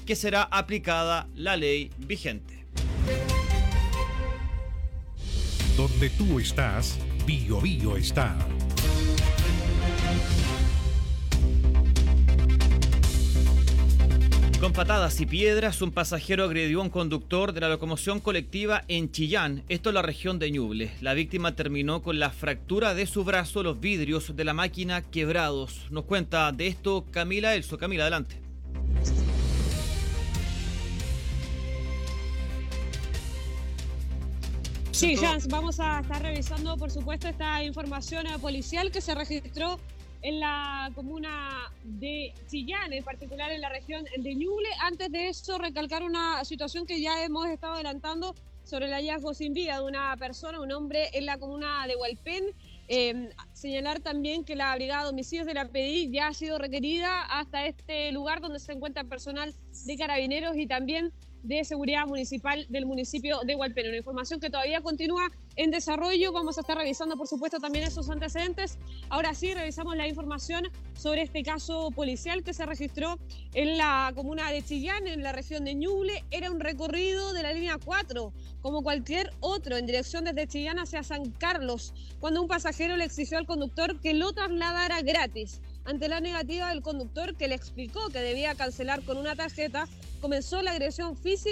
que será aplicada la ley vigente. Donde tú estás, Bio Bio está. Con patadas y piedras, un pasajero agredió a un conductor de la locomoción colectiva en Chillán, esto en la región de Ñuble. La víctima terminó con la fractura de su brazo, los vidrios de la máquina quebrados. Nos cuenta de esto Camila Elso. Camila, adelante. Sí, Jans, vamos a estar revisando, por supuesto, esta información policial que se registró en la comuna de Chillán, en particular en la región de Ñuble. Antes de eso, recalcar una situación que ya hemos estado adelantando sobre el hallazgo sin vida de una persona, un hombre en la comuna de Hualpén. Señalar también que la Brigada de Homicidios de la PDI ya ha sido requerida hasta este lugar donde se encuentra personal de Carabineros y también de Seguridad Municipal del municipio de Hualpén. Una información que todavía continúa en desarrollo. Vamos a estar revisando, por supuesto, también esos antecedentes. Ahora sí, revisamos la información sobre este caso policial que se registró en la comuna de Chillán, en la región de Ñuble. Era un recorrido de la línea 4, como cualquier otro, en dirección desde Chillán hacia San Carlos, cuando un pasajero le exigió al conductor que lo trasladara gratis. Ante la negativa del conductor, que le explicó que debía cancelar con una tarjeta, comenzó la agresión física